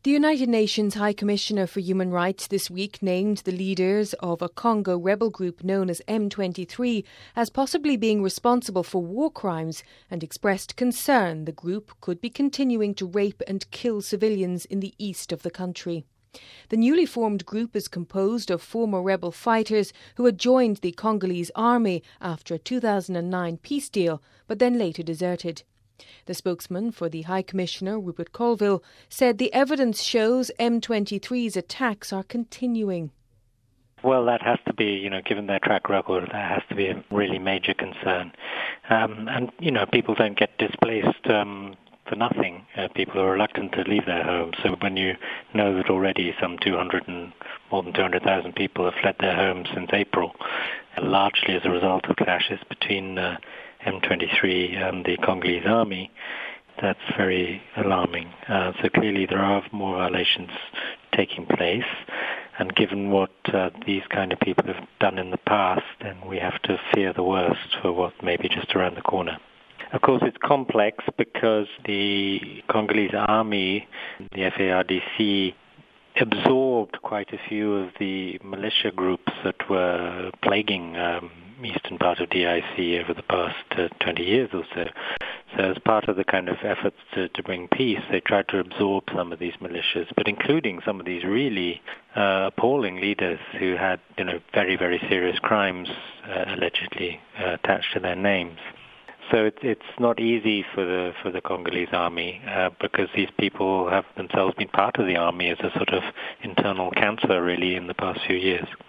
The United Nations High Commissioner for Human Rights this week named the leaders of a Congo rebel group known as M23 as possibly being responsible for war crimes and expressed concern the group could be continuing to rape and kill civilians in the east of the country. The newly formed group is composed of former rebel fighters who had joined the Congolese army after a 2009 peace deal, but then later deserted. The spokesman for the High Commissioner, Rupert Colville, said the evidence shows M23's attacks are continuing. Well, that has to be, given their track record, that has to be a really major concern. People don't get displaced for nothing. People are reluctant to leave their homes. So when you know that already more than 200,000 people have fled their homes since April, largely as a result of clashes between M23 and the Congolese army, that's very alarming. So clearly there are more violations taking place, and given what these kind of people have done in the past, then we have to fear the worst for what may be just around the corner. Of course, it's complex because the Congolese army, the FARDC, absorbed quite a few of the militia groups that were plaguing eastern part of DRC over the past 20 years or so. So as part of the kind of efforts to bring peace, they tried to absorb some of these militias, but including some of these really appalling leaders who had, very, very serious crimes allegedly attached to their names. So it's not easy for the Congolese army because these people have themselves been part of the army as a sort of internal cancer, really, in the past few years.